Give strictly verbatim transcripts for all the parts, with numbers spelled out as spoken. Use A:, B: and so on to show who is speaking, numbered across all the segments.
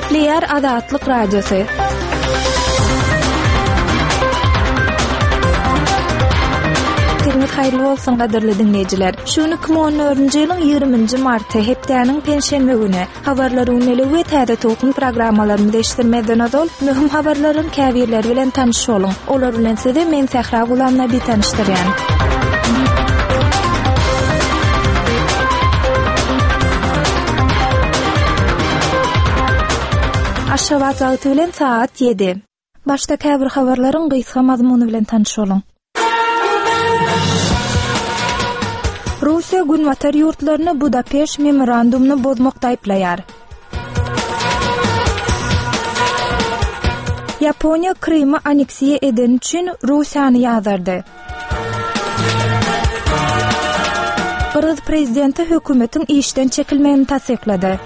A: Nükleer Azatlyk Radiosu. Hürmet hayırlı olsun gaderli dinleyiciler. Şunu iki bin on dördünji ýylyň ýygrymynjy marty hepdeniň penşenme güni habarlary uňly we täze tokun programmalaryny değişdirmeden azal möhüm habarlaryň käbirleri bilen tanış bolun. Olar bilen sizi men Sahra Gulamna bir tanışdyrýan. Aşgabat wagty bilen saat ýedi. Başda käbir habarlaryň gysga mazmuny bilen tanış bolun. Rusiya gün watar ýurtlaryny Budapeşt memorandumyny bozmakda aýplaýar. Yaponiya Krymy aneksiýa eden üçin Rusiýany ýazardy. Qırğız prezidenti hökümetiň işden çekilmegini tasdiklady.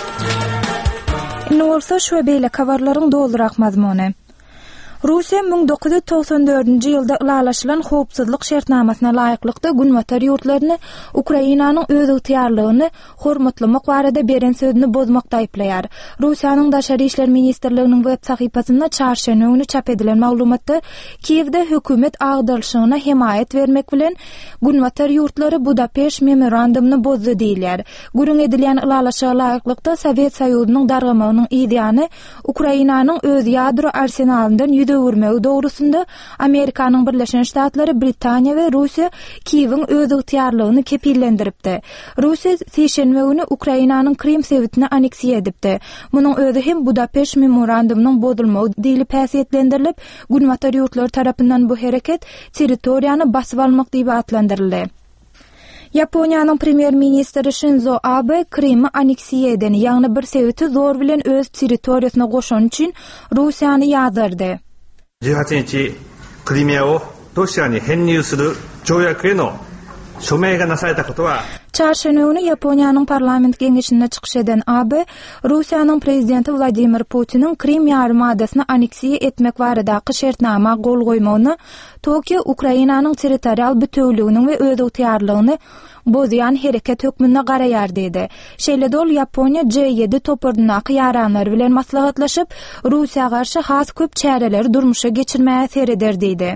A: Indi bolsa şu beýle habarlaryň doldurak mazmuny. Rusiya bin dokuz yüz toksan dördünji ýylda ulalaşylan howpsuzlyk şertnamasyna laýyklykda gün watar ýurtlaryny Ukrainanyň öz ygtyarlygyny hormatlamak barada beren sözüni bozmakda aýplaýar. Rusiýanyň Daşary işler ministrliginiň web sahypasynda çarşamba güni çap edilen maglumatda Kiýewde hökümet agdalyşyna himayet bermek bilen gün watar ýurtlary Budapeşt memorandumyny bozdy diýilýär. Gürüň edilen ulalaşyga laýyklykda Sowet Soýuzynyň dargamagynyň ideýany Ukrainanyň öz ýadro arsenalyndan öwürmegi dogrusunda Amerikanyň Birleşen Ştatlary, Britaniýa we Rusiýa Kiýewiň öz ygtyarlygyny kepillendiripdi. Rusiýa seşenme güni Ukrainanyň Krym sewitini aneksiýa edipdi. Munyň özü hem Budapeşt memorandumynyň bozulmagy diýilip häsiýetlendirilip, gün watar ýurtlary tarapyndan bu hereket territoriýany basyp almak diýip atlandyryldy. Yaponiýanyň premier ministri Shinzo Abe Krymy aneksiýa eden ýagny bir sewiti zor bilen öz territoriýasyna goşan üçin Rusiýany ýazardy.
B: じゅうはちにちクリミアをロシアに編入する条約への署名がなされたことは
A: Çarşamba günü Yaponiýanyň parlament geňeşinde çykyş eden Abe, Rusiýanyň prezidenti Vladimir Putiniň Krym ýarymadasyny aneksiýa etmek baradaky şertnama gol goýmagyny, Tokio Ukrainanyň territorial bütünligini we öz ygtyarlygyny bozýan hereket hökmüne garaýar dedi. Şeýle-de Yaponiýa G ýedi topurdunaky ýaranlar bilen maslahatlaşyp Rusiýa garşy has köp çäreleri durmuşa geçirmäge sereder dedi.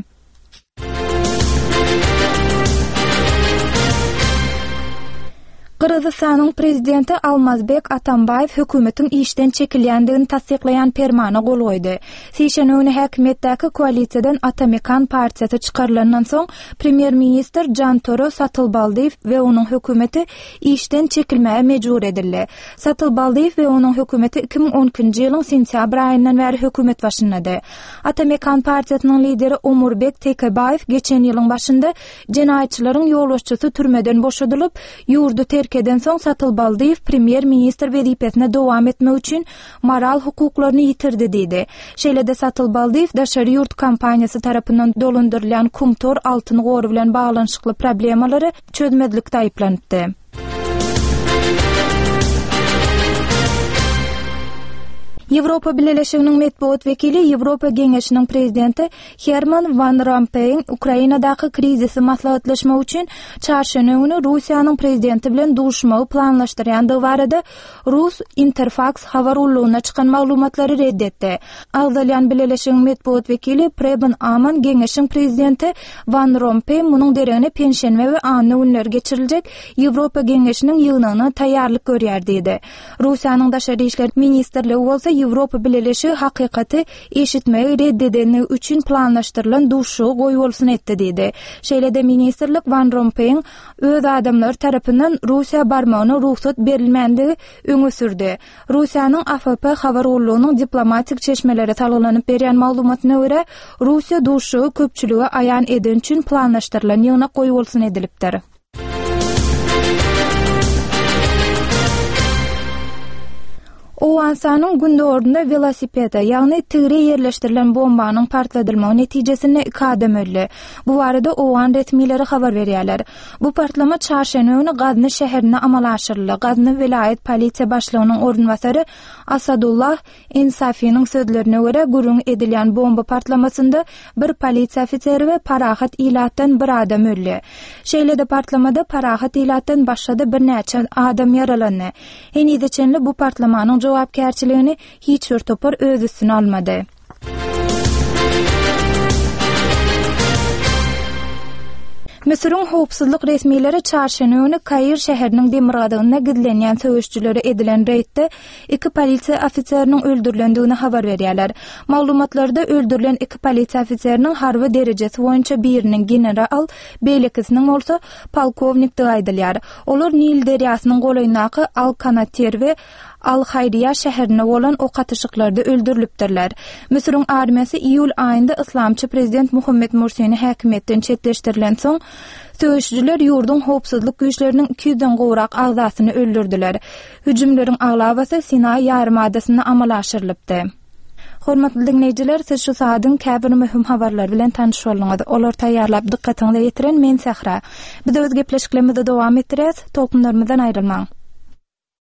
A: Qırğızstanyň prezidenti Almazbek Atambayev hökümetiň işden çekilýändigini tasdiklayan permana gol goýdy. Seşenme güni häkimetdäki koalisiýadan Atamekan partiýasy çykarlandan soň premier ministr Jantoro Satylbaldiýew we onuň hökümeti işden çekilmäge mejbur edildi. Satylbaldiýew we onuň hökümeti iki bin on ikinji ýylyň sentýabr aýyndan bäri hökümet başyndady. Atamekan partiýasynyň lideri Omurbek Tekebayew geçen ýylyň başynda jenaýatçylaryň ýolbaşçysy türmeden boşadylyp ýurdu eden soň Satylbaldiýew premier ministr wezipesine dowam etmek üçin moral hukuklaryny ýitirdi dedi. Şeýle-de Satylbaldiýew Daşary ýurt kampaniýasy tarapyndan dolandyrılan kumtor altyn gory bilen baglanyşykly problemalary çözmedlikde aýplanypdy. Ýewropa Birleşiginiň medeniýet wekili Ýewropa Geňeşiniň prezidenti Herman Van Rompuy Ukrainadaky krizisi maslahatlaşmak üçin çarşamba güni Rusiýanyň prezidenti bilen duşmagy planlaşdyrýandygy barada Rus Interfax habar ullugyna çykan maglumatlary reddetdi. Agdalyan Birleşiginiň medeniýet wekili Preben Aman Geňeşiň prezidenti Van Rompuy munyň deregine penşenme we anny günler geçiriljek Ýewropa Geňeşiniň ýygynyna taýýarlyk görýär dedi. Rusiýanyň Daşary işler ministrligi bolsa Ýewropa Birleşigi hakykaty eşitmegi reddedeni üçin planlaşdyrylan duşugy goýulsyn etdi dedi. Şeýle-de ministrlik Van Rompuyň öz adamlar tarapyndan Rusiýa barmagyna ruhsat berilmendigi öňe sürdi. Rusiýanyň A F P habar ullugynyň diplomatik çeşmeleri talgylanyp berýän maglumatyna görä, Rusiýa duşugy köpçüligi aýan eden üçin planlaşdyrylan ýygyna goýulsyn edilipdir. Owansanyň gündöründe velosipede, ýagny tigre ýerleşdirilen bombanyň partladylmagy netijesinde iki adam öldü. Bu barada Owan resmileri habar berýärler. Bu partlama çarşamba günü Gazny şäherine amal aşyryldy. Gazny vilayet polisiýa başlygynyň ornwasary Asadullah Ensafiynyň sözlerine görä, gürüň edilen bomba partlamasynda bir polisiýa ofiseri we parahat ilatdan bir adam öldü. Şeýle-de partlamada parahat ilatdan başga bir näçe adam yaralandy. Henideçenli bu partlamanyň jogap javapkärçiligini hiç bir topar öz üstüne almady. Mısır'ın howpsuzlyk resmiýleri çarşamba günü Kair şäheriniň demirgadygyna gidlenýän söwüşçülere edilen reýtde iki polisiýa ofitseriniň öldürilendigini habar berýärler. Maglumatlarda öldürilen iki polisiýa ofitseriniň harby derejesi boýunça biriniň general, beýlekisiniň bolsa polkovnik diýip aýdylýar. Olar Nil derýasynyň golaýnaky Al-Kanatir we Al-Hayriya şäherine bolan ok atyşyklarda öldürilipdirler. Mısır'ın armiýasy iýul aýynda islamçy prezident Muhammed Mursi'ni häkimetden çetleşdirilen soň söwüşçüler ýurdun howpsuzlyk güýçleriniň iki yüzden gowrak agzasyny öldürdiler. Hüjümleriň aglabasy Sinay ýarymadasyna amal aşyrylypdy. Hormatly dinleýijiler, siz şu saatyň käbir möhüm habarlar bilen tanyş bolýaňyz. Olar taýýarlap dikkatiňizi ýetiren men Sahra. Biz öz gepleşiklerimizi dowam etdirýäs. Tolkunlarymyzdan aýrylmaň.